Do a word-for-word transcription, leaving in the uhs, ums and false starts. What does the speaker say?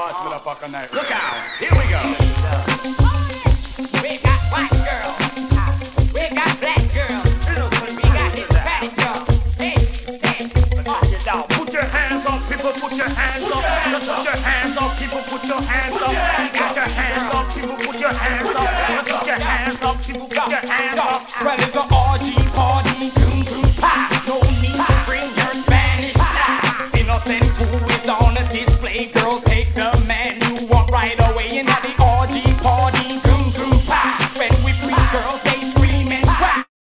pass me the fuck a night. Look out, here we go. We got white girls, we got black girls, we got Hispanic girls. Hey, hey, put your hands up, people, put your hands up. Just put your hands up, people, put your hands up. Put your hands up, people, put your hands up. Just put your hands up, people, put your hands up. Well, it's a